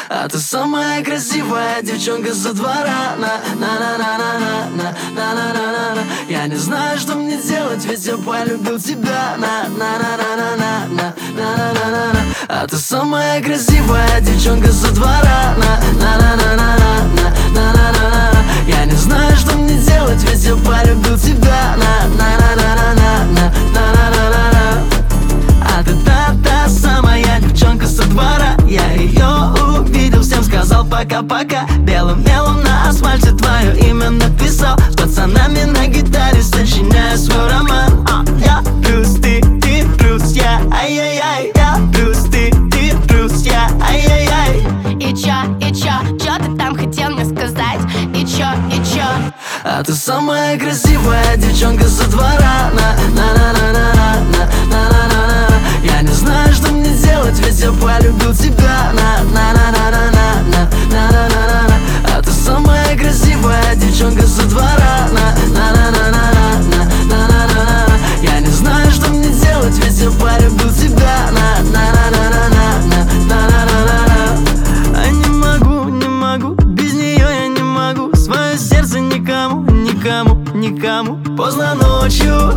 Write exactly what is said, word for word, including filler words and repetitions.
А ты самая красивая девчонка со двора. На-на-на-на-на-на-на-на-на-на. Я не знаю, что мне делать, ведь я полюбил тебя. На-на-на-на-на-на-на-на-на-на. А ты самая красивая девчонка со двора. На-на-на-на-на-на-на-на-на. Я не знаю, что мне делать, ведь я полюбил тебя. На-на-на-на-на-на-на-на-на. А ты та-та самая девчонка со двора. Я ее увидел, всем сказал пока-пока. Белым мелом на асфальте твое имя написал. С пацанами на гитаре сочиняя свой роман. а, Я плюс ты, ты плюс я, ай-яй-яй. Я плюс ты, ты плюс я, ай-яй-яй. И чё, и чё, чё ты там хотел мне сказать? И чё, и чё? А ты самая красивая девчонка со двора. На-на-на-на-на-на-на-на-на. Я не знаю, что мне делать, ведь я полюбил тебя. На-на-на-на-на-на-на-на-на. А ты самая красивая девчонка со двора. На-на-на-на-на-на-на-на-на. Я не знаю, что мне делать, ведь я полюбил тебя. На-на-на-на-на-на-на-на-на. А не могу, не могу, без нее я не могу. Свое сердце никому, никому, никому. Поздно ночью